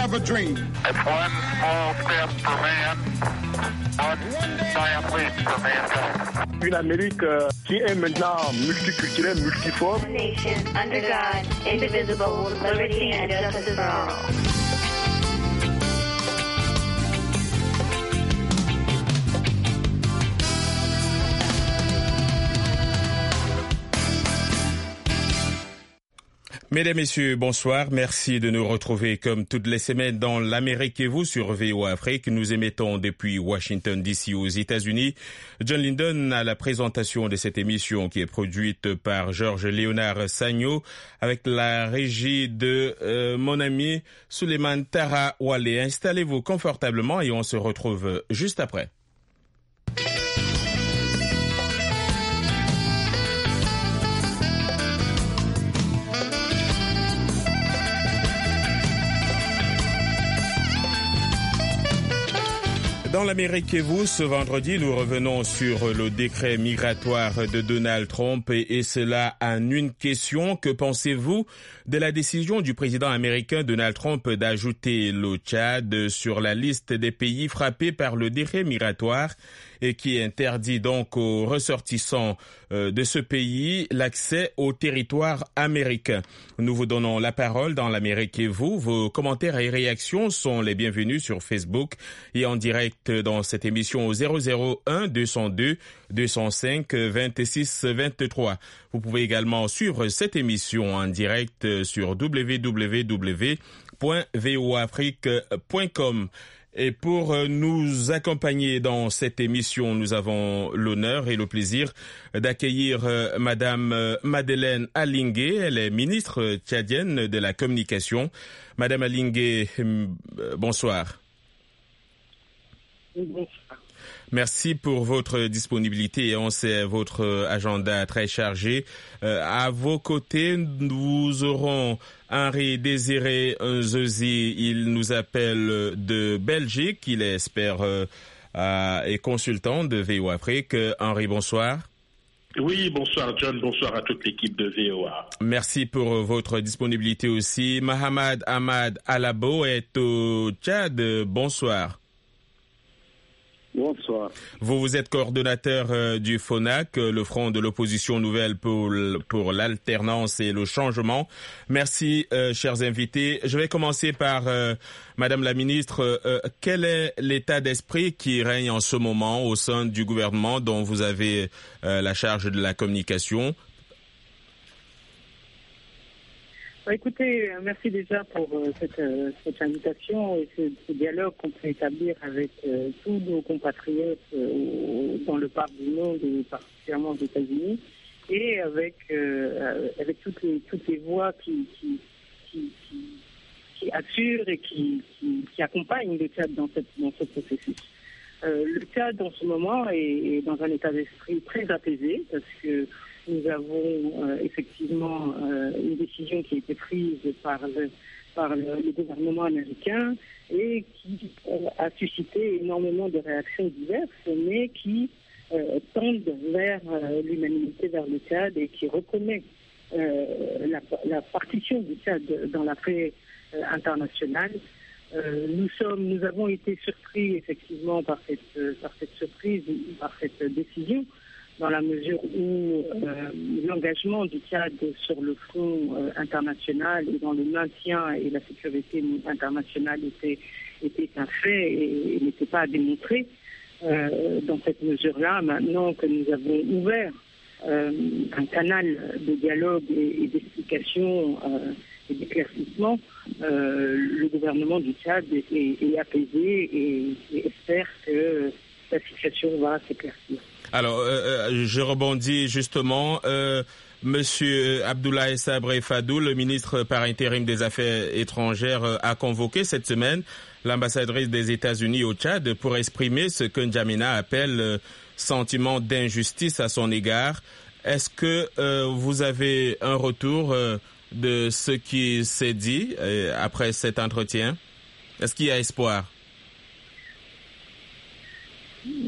have a dream. It's one small step for man, one giant leap for mankind. Une Amérique qui est maintenant multiculturelle, multiforme. Nation under God, indivisible, with liberty and justice for all. Mesdames, Messieurs, bonsoir. Merci de nous retrouver comme toutes les semaines dans l'Amérique et vous sur VOA Afrique. Nous émettons depuis Washington DC aux États-Unis. John Linden à la présentation de cette émission qui est produite par Georges-Léonard Sagno avec la régie de mon ami Suleiman Tarawale. Installez-vous confortablement et on se retrouve juste après. Dans l'Amérique et vous, ce vendredi, nous revenons sur le décret migratoire de Donald Trump et cela en une question. Que pensez-vous de la décision du président américain Donald Trump d'ajouter le Tchad sur la liste des pays frappés par le décret migratoire et qui interdit donc aux ressortissants de ce pays l'accès au territoire américain? Nous vous donnons la parole dans l'Amérique et vous. Vos commentaires et réactions sont les bienvenus sur Facebook et en direct dans cette émission au 001 202 205 26 23. Vous pouvez également suivre cette émission en direct sur www.voafrique.com. Et pour nous accompagner dans cette émission, nous avons l'honneur et le plaisir d'accueillir Madame Madeleine Alingé. Elle est ministre tchadienne de la communication. Madame Alingé, bonsoir. Bonsoir. Merci pour votre disponibilité et on sait votre agenda très chargé. À vos côtés, nous aurons Henri Désiré Nzozi. Il nous appelle de Belgique. Il est expert et consultant de VOA Afrique. Henri, bonsoir. Oui, bonsoir John, bonsoir à toute l'équipe de VOA. Merci pour votre disponibilité aussi. Mohamed Ahmad Alabo est au Tchad. Bonsoir. Bonsoir. Vous êtes coordonnateur du FONAC, le Front de l'opposition nouvelle pour l'alternance et le changement. Merci, chers invités. Je vais commencer par Madame la ministre. Quel est l'état d'esprit qui règne en ce moment au sein du gouvernement dont vous avez la charge de la communication? Écoutez, merci déjà pour cette invitation et ce dialogue qu'on peut établir avec tous nos compatriotes dans le parc du monde et particulièrement aux États-Unis et avec toutes les voix qui assurent et qui accompagnent le Tchad dans ce processus. Le Tchad en ce moment est dans un état d'esprit très apaisé parce que nous avons effectivement une décision qui a été prise par le gouvernement américain et qui a suscité énormément de réactions diverses, mais qui tendent vers l'humanité, vers le Tchad et qui reconnaît la partition du Tchad dans la paix internationale. Nous avons été surpris effectivement par cette surprise, par cette décision, dans la mesure où l'engagement du Tchad sur le front international et dans le maintien et la sécurité internationale était un fait et n'était pas à démontrer. Dans cette mesure-là, maintenant que nous avons ouvert un canal de dialogue et d'explication et d'éclaircissement, le gouvernement du Tchad est apaisé et espère que la situation va s'éclaircir. Alors, je rebondis justement. Monsieur Abdoulaye Sabré Fadou, le ministre par intérim des Affaires étrangères, a convoqué cette semaine l'ambassadrice des États-Unis au Tchad pour exprimer ce que N'Djamena appelle sentiment d'injustice à son égard. Est-ce que vous avez un retour de ce qui s'est dit après cet entretien? Est-ce qu'il y a espoir?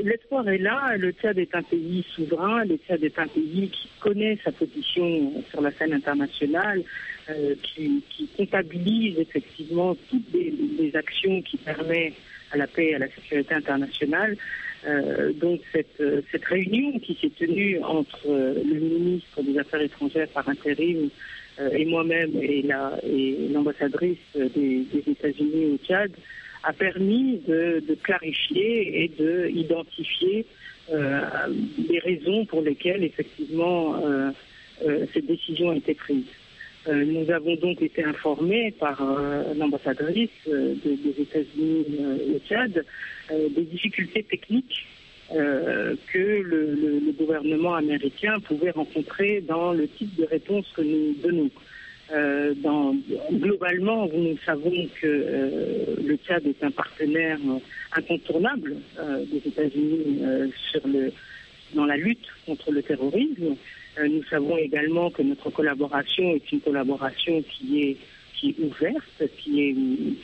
l'espoir est là. Le Tchad est un pays souverain. Le Tchad est un pays qui connaît sa position sur la scène internationale, qui comptabilise effectivement toutes les actions qui permettent à la paix et à la sécurité internationale. Donc cette réunion qui s'est tenue entre le ministre des Affaires étrangères par intérim et moi-même et l'ambassadrice des États-Unis au Tchad a permis de clarifier et d'identifier les raisons pour lesquelles effectivement cette décision a été prise. Nous avons donc été informés par l'ambassadrice des États-Unis au Tchad des difficultés techniques que le gouvernement américain pouvait rencontrer dans le type de réponse que nous donnons. Globalement, nous savons que le Tchad est un partenaire incontournable des États-Unis dans la lutte contre le terrorisme. Nous savons également que notre collaboration est une collaboration qui est ouverte, qui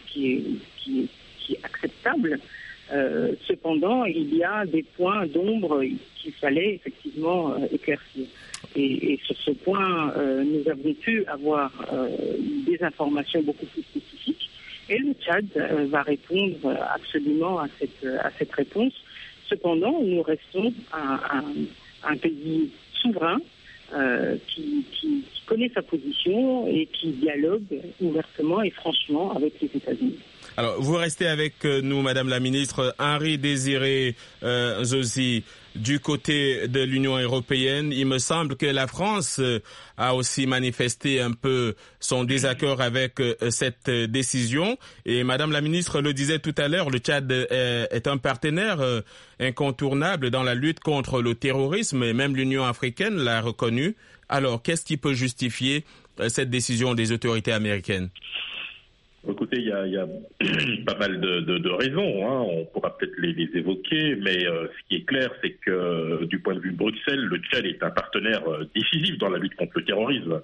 est acceptable. Cependant, il y a des points d'ombre qu'il fallait effectivement éclaircir. Et sur ce point, nous avons pu avoir des informations beaucoup plus spécifiques. Et le Tchad va répondre absolument à cette réponse. Cependant, nous restons un pays souverain qui connaît sa position et qui dialogue ouvertement et franchement avec les États-Unis. Alors, vous restez avec nous, Madame la Ministre. Henri Désiré Zozi, du côté de l'Union européenne, il me semble que la France a aussi manifesté un peu son désaccord avec cette décision. Et Madame la Ministre le disait tout à l'heure, le Tchad est un partenaire incontournable dans la lutte contre le terrorisme, et même l'Union africaine l'a reconnu. Alors, qu'est-ce qui peut justifier cette décision des autorités américaines ? Écoutez, il y a pas mal de raisons, hein. On pourra peut-être les évoquer, mais ce qui est clair, c'est que du point de vue de Bruxelles, le Tchad est un partenaire décisif dans la lutte contre le terrorisme.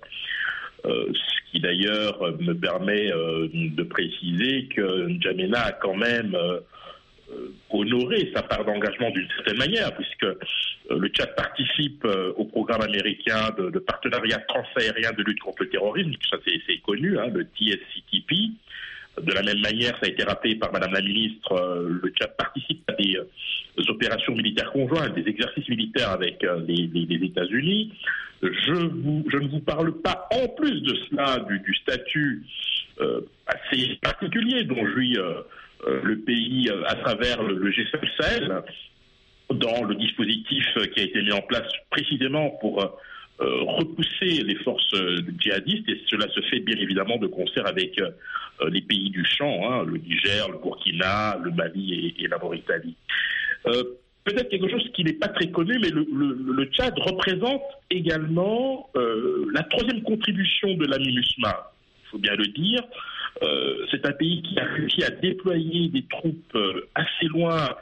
Ce qui d'ailleurs me permet de préciser que N'Djamena a quand même honoré sa part d'engagement d'une certaine manière, puisque le Tchad participe au programme américain de partenariat transaérien de lutte contre le terrorisme, ça c'est connu, hein, le TSCTP. De la même manière, ça a été rappelé par Madame la Ministre, le Tchad participe à des opérations militaires conjointes, des exercices militaires avec les États-Unis. Je ne vous parle pas en plus de cela du statut assez particulier dont jouit le pays à travers le G5 Sahel, dans le dispositif qui a été mis en place précisément pour repousser les forces djihadistes, et cela se fait bien évidemment de concert avec les pays du champ, hein, le Niger, le Burkina, le Mali et la Mauritanie. Peut-être quelque chose qui n'est pas très connu, mais le Tchad représente également la troisième contribution de la MINUSMA, il faut bien le dire. C'est un pays qui a réussi à déployer des troupes assez loin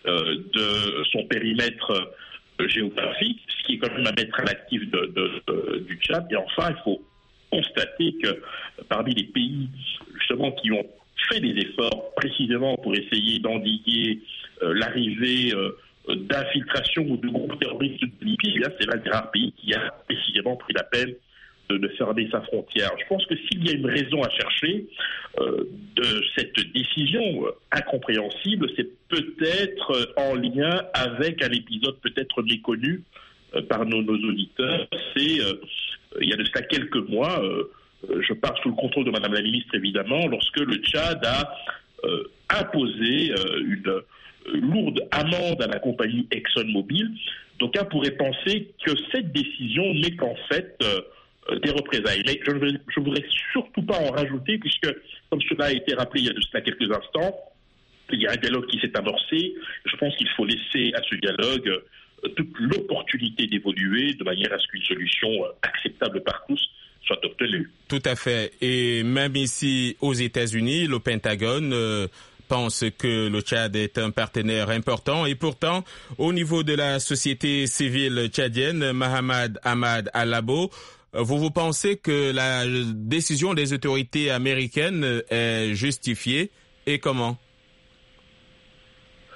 de son périmètre géographique, ce qui est quand même à mettre à l'actif du Tchad. Et enfin, il faut constater que parmi les pays justement qui ont fait des efforts précisément pour essayer d'endiguer l'arrivée d'infiltration ou de groupes terroristes de Libye, c'est l'un des rares pays qui a précisément pris la peine de fermer sa frontière. Je pense que s'il y a une raison à chercher de cette décision incompréhensible, c'est peut-être en lien avec un épisode peut-être méconnu par nos auditeurs. C'est, il y a de cela quelques mois, je parle sous le contrôle de Madame la Ministre évidemment, lorsque le Tchad a imposé une lourde amende à la compagnie ExxonMobil. D'aucuns pourraient penser que cette décision n'est qu'en fait des représailles. Mais je ne voudrais surtout pas en rajouter, puisque, comme cela a été rappelé il y a de cela quelques instants, il y a un dialogue qui s'est amorcé. Je pense qu'il faut laisser à ce dialogue toute l'opportunité d'évoluer de manière à ce qu'une solution acceptable par tous soit obtenue. Tout à fait. Et même ici, aux États-Unis, le Pentagone pense que le Tchad est un partenaire important. Et pourtant, au niveau de la société civile tchadienne, Mohamed Ahmad Alabo, vous pensez que la décision des autorités américaines est justifiée, et comment?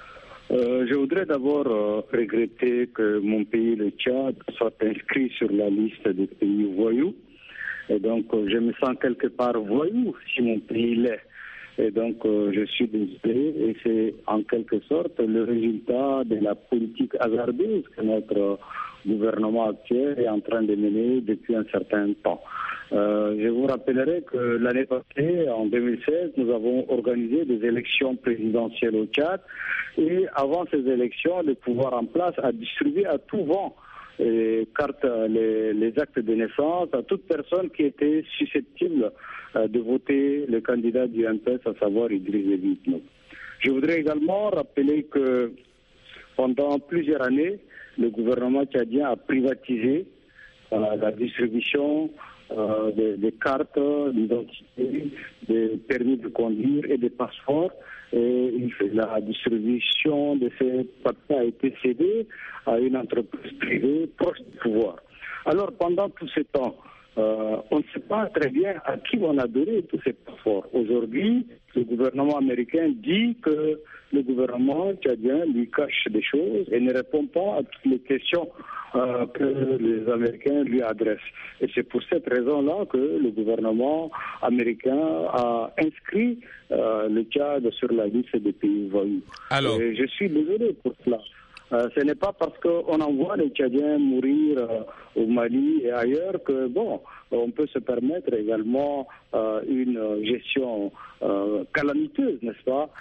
Je voudrais d'abord regretter que mon pays, le Tchad, soit inscrit sur la liste des pays voyous. Et donc, je me sens quelque part voyou si mon pays l'est. Et donc, je suis désolé. Et c'est en quelque sorte le résultat de la politique hasardeuse que notre gouvernement actuel est en train de mener depuis un certain temps. Je vous rappellerai que l'année passée, en 2016, nous avons organisé des élections présidentielles au Tchad. Et avant ces élections, le pouvoir en place a distribué à tout vent les cartes, les actes de naissance à toute personne qui était susceptible de voter le candidat du MPS, à savoir Idriss Déby Itno. Je voudrais également rappeler que pendant plusieurs années, le gouvernement tchadien a privatisé la distribution des cartes d'identité, des permis de conduire et des passeports. Et la distribution de ces papiers a été cédée à une entreprise privée proche du pouvoir. Alors pendant tout ce temps, on ne sait pas très bien à qui on a donné tous ces passeports. Aujourd'hui, le gouvernement américain dit que le gouvernement tchadien lui cache des choses et ne répond pas à toutes les questions que les Américains lui adressent. Et c'est pour cette raison-là que le gouvernement américain a inscrit le Tchad sur la liste des pays voyous. Alors, et je suis désolé pour cela. Ce n'est pas parce qu'on envoie les Tchadiens mourir au Mali et ailleurs que, on peut se permettre également une gestion calamiteuse, n'est-ce pas,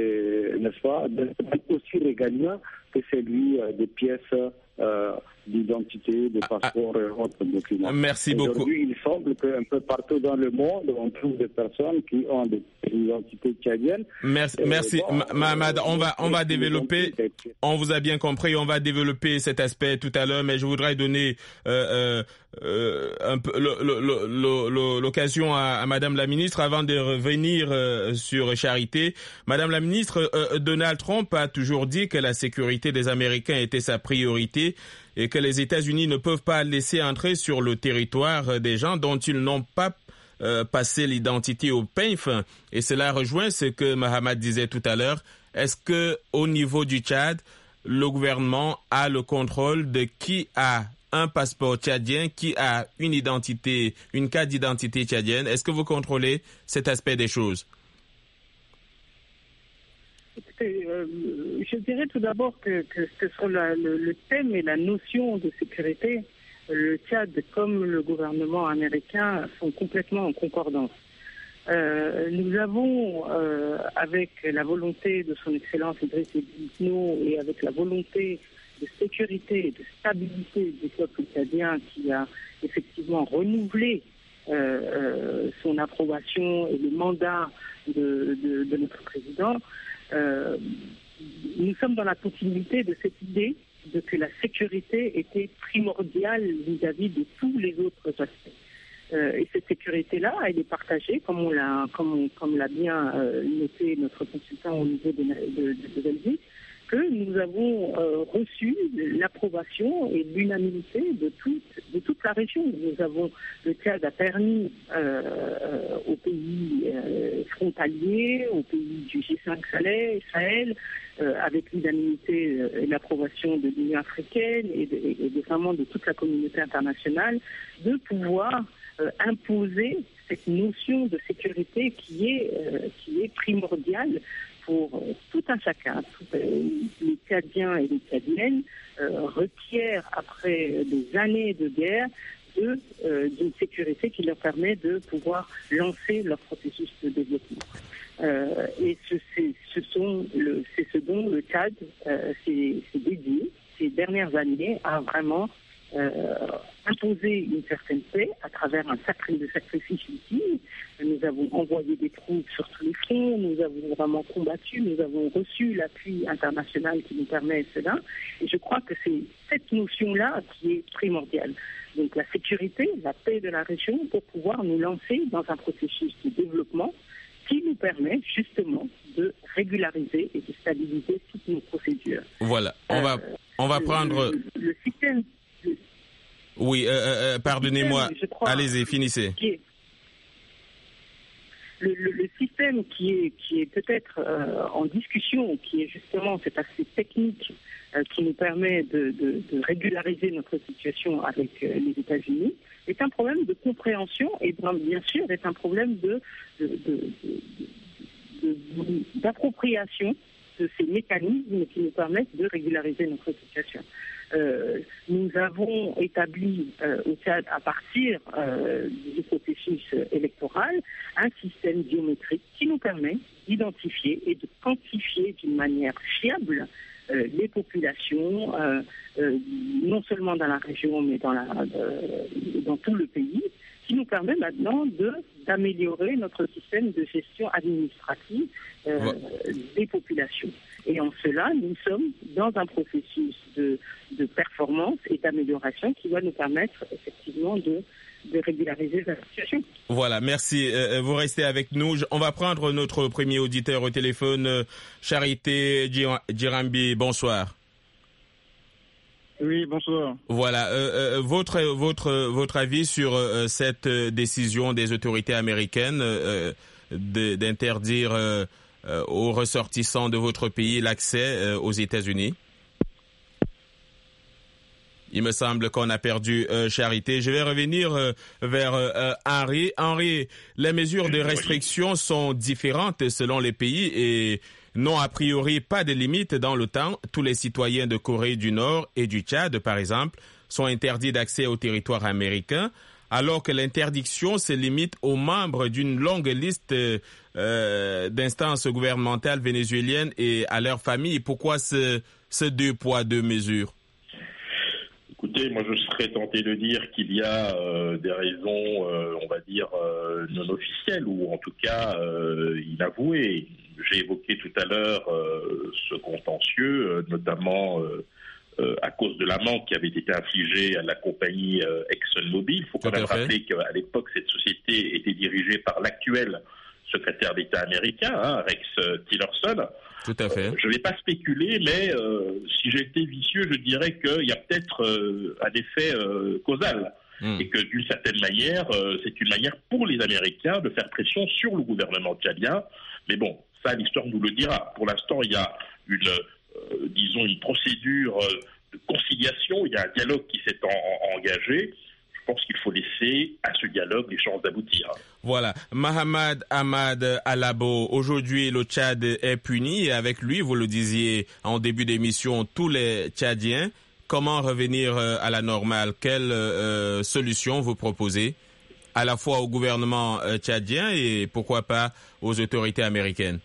aussi régalien que celui des pièces d'identité, de passeport et autres documents. Merci beaucoup. Aujourd'hui, il semble qu'un peu partout dans le monde, on trouve des personnes qui ont des identités tchadiennes. Merci. Mahamad, on va développer, on vous a bien compris, on va développer cet aspect tout à l'heure, mais je voudrais donner un peu l'occasion à Madame la Ministre avant de revenir sur Charité. Madame la Ministre, Donald Trump a toujours dit que la sécurité des Américains était sa priorité et que les États-Unis ne peuvent pas laisser entrer sur le territoire des gens dont ils n'ont pas passé l'identité au peigne fin. Et cela rejoint ce que Mahamad disait tout à l'heure. Est-ce que au niveau du Tchad, le gouvernement a le contrôle de qui a un passeport tchadien, qui a une carte d'identité tchadienne? Est-ce que vous contrôlez cet aspect des choses? Écoutez, je dirais tout d'abord que sur le thème et la notion de sécurité, le Tchad comme le gouvernement américain sont complètement en concordance. Nous avons, avec la volonté de son Excellence Idriss Déby Itno et avec la volonté de sécurité et de stabilité du peuple tchadien qui a effectivement renouvelé son approbation et le mandat de notre président, nous sommes dans la continuité de cette idée de que la sécurité était primordiale vis-à-vis de tous les autres aspects. Et cette sécurité-là, elle est partagée, comme l'a bien noté notre consultant au niveau de Belgique, que nous avons reçu l'approbation et l'unanimité de toute la région. Le Tchad a permis aux pays frontaliers, aux pays du G5 Sahel, avec l'unanimité et l'approbation de l'Union africaine et vraiment de toute la communauté internationale, de pouvoir imposer cette notion de sécurité qui est primordiale pour tout un chacun. Les Tchadiens et les Tchadiennes requièrent, après des années de guerre, d'une sécurité qui leur permet de pouvoir lancer leur processus de développement. Et c'est ce dont le Tchad s'est dédié ces dernières années à vraiment imposer une certaine paix à travers un sacrifice ultime. Nous avons envoyé des troupes sur tous les fronts, nous avons vraiment combattu, nous avons reçu l'appui international qui nous permet cela. Et je crois que c'est cette notion-là qui est primordiale. Donc la sécurité, la paix de la région pour pouvoir nous lancer dans un processus de développement qui nous permet justement de régulariser et de stabiliser toutes nos procédures. Voilà, on va prendre... Le système... Oui, pardonnez-moi. Allez-y, finissez. Le le système qui est peut-être en discussion, qui est justement cet aspect technique qui nous permet de régulariser notre situation avec les États-Unis, est un problème de compréhension et bien sûr est un problème d'appropriation de ces mécanismes qui nous permettent de régulariser notre situation. Nous avons établi au Tchad, à partir du processus électoral, un système biométrique qui nous permet d'identifier et de quantifier d'une manière fiable les populations, non seulement dans la région, mais dans tout le pays, qui nous permet maintenant d'améliorer notre système de gestion administrative des populations. Et en cela, nous sommes dans un processus de performance et d'amélioration qui va nous permettre effectivement de régulariser la situation. Voilà, merci. Vous restez avec nous. On va prendre notre premier auditeur au téléphone, Charité Djirambi. Bonsoir. Oui, bonsoir. Voilà, votre avis sur cette décision des autorités américaines d'interdire aux ressortissants de votre pays l'accès aux États-Unis? Il me semble qu'on a perdu Charité. Je vais revenir vers Henri. Henri, les mesures de restriction sont différentes selon les pays et n'ont a priori pas de limite dans le temps. Tous les citoyens de Corée du Nord et du Tchad, par exemple, sont interdits d'accès au territoire américain, alors que l'interdiction se limite aux membres d'une longue liste d'instances gouvernementales vénézuéliennes et à leurs familles. Pourquoi ce deux poids, deux mesures? Écoutez, moi je serais tenté de dire qu'il y a des raisons, on va dire, non officielles ou en tout cas inavouées. J'ai évoqué tout à l'heure ce contentieux, notamment à cause de l'amende qui avait été infligée à la compagnie ExxonMobil. Il faut quand même rappeler qu'à l'époque, cette société était dirigée par l'actuel secrétaire d'État américain, Rex Tillerson. Tout à fait. Je ne vais pas spéculer, mais si j'étais vicieux, je dirais qu'il y a peut-être un effet causal. Et que d'une certaine manière, c'est une manière pour les Américains de faire pression sur le gouvernement tchadien. Mais bon, ça, l'histoire nous le dira. Pour l'instant, il y a une procédure de conciliation, il y a un dialogue qui s'est engagé. Je pense qu'il faut laisser à ce dialogue les chances d'aboutir. Voilà. Mahamad Ahmad Alabo, aujourd'hui le Tchad est puni et avec lui, vous le disiez en début d'émission, tous les Tchadiens. Comment revenir à la normale? Quelle solution vous proposez à la fois au gouvernement tchadien et pourquoi pas aux autorités américaines?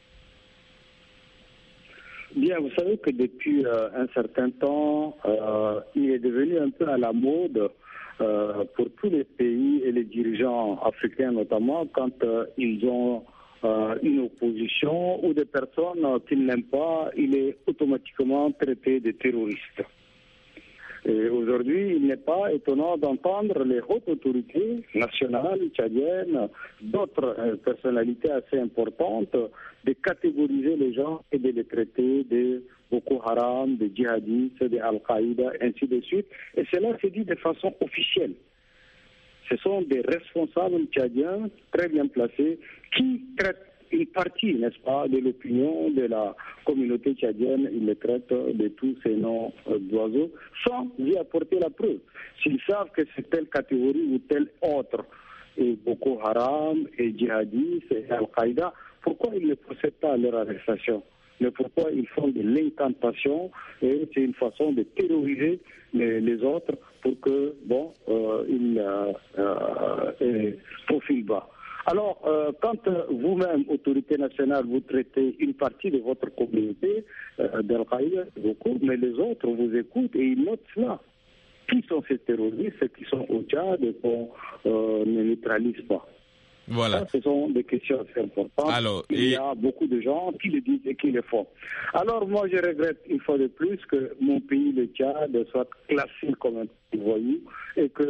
Bien, vous savez que depuis un certain temps, il est devenu un peu à la mode pour tous les pays et les dirigeants africains notamment, quand ils ont une opposition ou des personnes qu'ils n'aiment pas, il est automatiquement traité de terroriste. Et aujourd'hui, il n'est pas étonnant d'entendre les hautes autorités nationales, tchadiennes, d'autres personnalités assez importantes, de catégoriser les gens et de les traiter de Boko Haram, de djihadistes, de Al-Qaïda, ainsi de suite. Et cela se dit de façon officielle. Ce sont des responsables tchadiens très bien placés qui traitent une partie, n'est-ce pas, de l'opinion de la communauté tchadienne. Ils les traitent de tous ces noms d'oiseaux sans y apporter la preuve. S'ils savent que c'est telle catégorie ou telle autre, et Boko Haram, et djihadistes, et Al-Qaïda, pourquoi ils ne procèdent pas à leur arrestation? Mais pourquoi ils font de l'incantation? Et c'est une façon de terroriser les autres pour que, ils profilent bas. Alors, quand vous-même, autorité nationale, vous traitez une partie de votre communauté d'Al-Qaïda, mais les autres vous écoutent et ils notent cela. Qui sont ces terroristes? Ceux qui sont au Tchad et qu'on ne neutralise pas. Voilà. Ça, ce sont des questions assez importantes. Alors, il y a beaucoup de gens qui le disent et qui le font. Alors moi, je regrette une fois de plus que mon pays, le Tchad, soit classé comme un voyou et que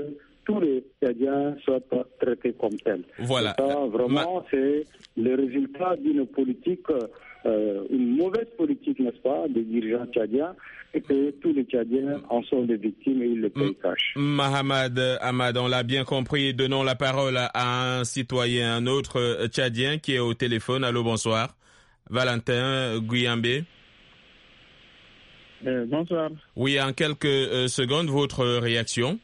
tous les Tchadiens soient traités comme tels. Voilà. Ça, vraiment, c'est le résultat d'une politique, une mauvaise politique, n'est-ce pas, des dirigeants tchadiens, et que tous les Tchadiens en sont des victimes et ils le payent cash. Mahamad Ahmad, on l'a bien compris. Donnons la parole à un citoyen, un autre Tchadien qui est au téléphone. Allô, bonsoir. Valentin Guyambé. Bonsoir. Oui, en quelques secondes, votre réaction.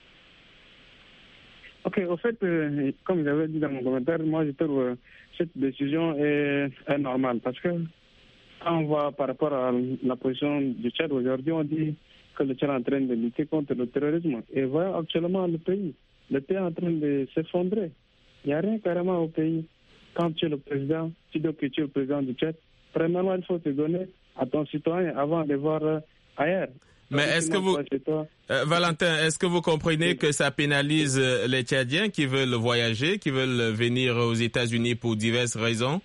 Ok, au fait, comme j'avais dit dans mon commentaire, moi je trouve cette décision est normale parce que quand on voit par rapport à la position du Tchad aujourd'hui, on dit que le Tchad est en train de lutter contre le terrorisme. Et voilà actuellement le pays est en train de s'effondrer. Il n'y a rien carrément au pays. Quand tu es le président, tu dois que tu es le président du Tchad. Premièrement, il faut te donner à ton citoyen avant de voir ailleurs. Mais est-ce que vous, Valentin, est-ce que vous comprenez que ça pénalise les Tchadiens qui veulent voyager, qui veulent venir aux États-Unis pour diverses raisons?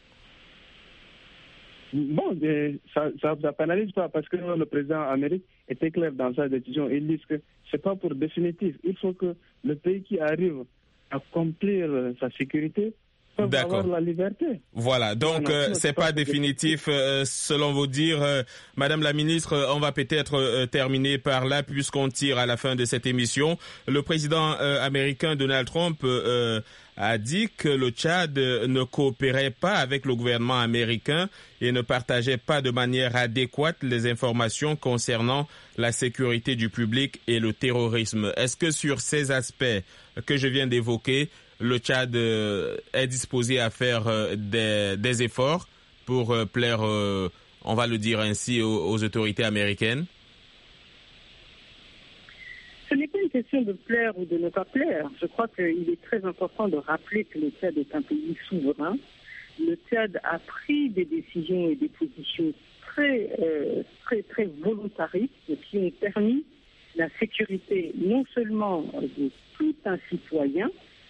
Bon, ça pénalise pas parce que le président américain était clair dans sa décision. Il dit que c'est pas pour définitif. Il faut que le pays qui arrive à accomplir sa sécurité avoir la liberté. Voilà, donc c'est pas définitif selon vos dires. Madame la ministre, on va peut-être terminer par là puisqu'on tire à la fin de cette émission. Le président américain Donald Trump a dit que le Tchad ne coopérait pas avec le gouvernement américain et ne partageait pas de manière adéquate les informations concernant la sécurité du public et le terrorisme. Est-ce que sur ces aspects que je viens d'évoquer, le Tchad est disposé à faire des efforts pour plaire, on va le dire ainsi, aux autorités américaines? Ce n'est pas une question de plaire ou de ne pas plaire. Je crois qu'il est très important de rappeler que le Tchad est un pays souverain. Le Tchad a pris des décisions et des positions très volontaristes qui ont permis la sécurité non seulement de tout un citoyen,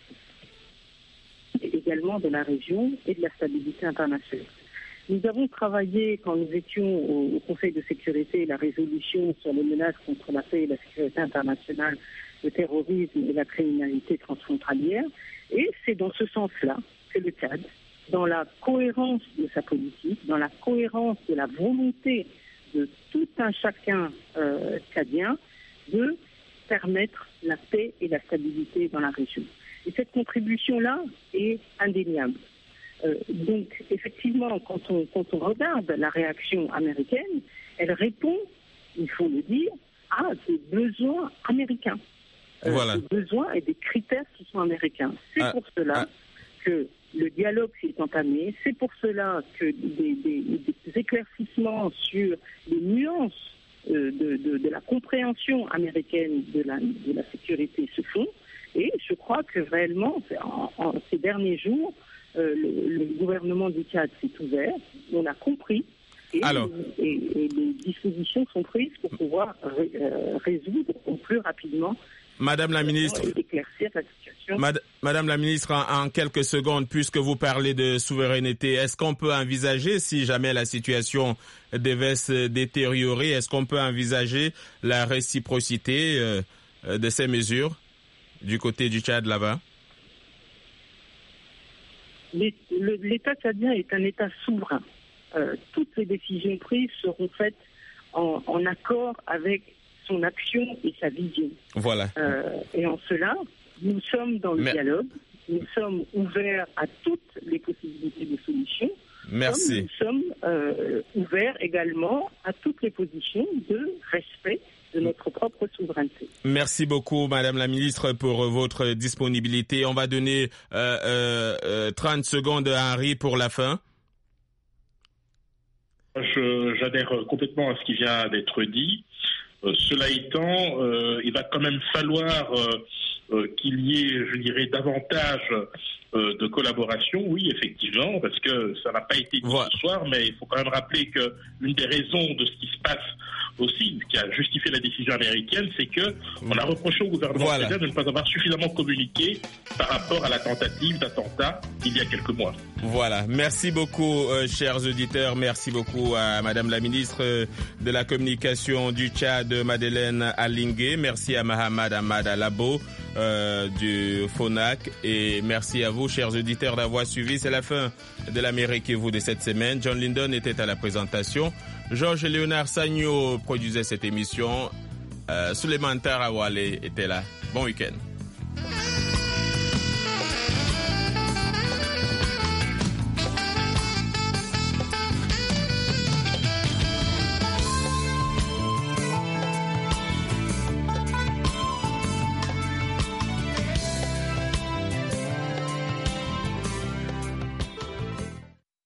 mais également de la région et de la stabilité internationale. Nous avons travaillé, quand nous étions au Conseil de sécurité, la résolution sur les menaces contre la paix et la sécurité internationale, le terrorisme et la criminalité transfrontalière. Et c'est dans ce sens-là que le Tchad, dans la cohérence de sa politique, dans la cohérence de la volonté de tout un chacun tchadien, de permettre la paix et la stabilité dans la région. Et cette contribution-là est indéniable. Donc, effectivement, quand on regarde la réaction américaine, elle répond, il faut le dire, à des besoins américains. Voilà. Des besoins et des critères qui sont américains. C'est pour cela que le dialogue s'est entamé. C'est pour cela que des éclaircissements sur les nuances de la compréhension américaine de la sécurité se font. Et je crois que réellement, en ces derniers jours, le gouvernement du Tchad s'est ouvert, on a compris, et les dispositions sont prises pour pouvoir résoudre au plus rapidement. Madame la ministre, éclaircir la situation. Madame la ministre, en quelques secondes, puisque vous parlez de souveraineté, est-ce qu'on peut envisager, si jamais la situation devait se détériorer, est-ce qu'on peut envisager la réciprocité de ces mesures du côté du Tchad là-bas? L'État tchadien est un État souverain. Toutes les décisions prises seront faites en accord avec son action et sa vision. Voilà. Et en cela, nous sommes dans le dialogue, nous sommes ouverts à toutes les possibilités de solutions. Merci. Nous sommes ouverts également à toutes les positions de respect de notre propre souveraineté. Merci beaucoup, Madame la Ministre, pour votre disponibilité. On va donner 30 secondes à Henri pour la fin. J'adhère complètement à ce qui vient d'être dit. Cela étant, il va quand même falloir qu'il y ait, je dirais, davantage de collaboration, oui, effectivement, parce que ça n'a pas été dit ce soir, mais il faut quand même rappeler que l'une des raisons de ce qui se passe aussi, qui a justifié la décision américaine, c'est que on a reproché au gouvernement tchadien de ne pas avoir suffisamment communiqué par rapport à la tentative d'attentat il y a quelques mois. Voilà. Merci beaucoup, chers auditeurs. Merci beaucoup à Madame la ministre de la Communication du Tchad, Madeleine Alingé. Merci à Mahamad Ahmad Alabo, du FONAC. Et merci à vous, chers auditeurs, d'avoir suivi. C'est la fin de l'Amérique et vous de cette semaine. John Linden était à la présentation. Georges Léonard Sagno produisait cette émission. Souleymane Tarawale était là. Bon week-end.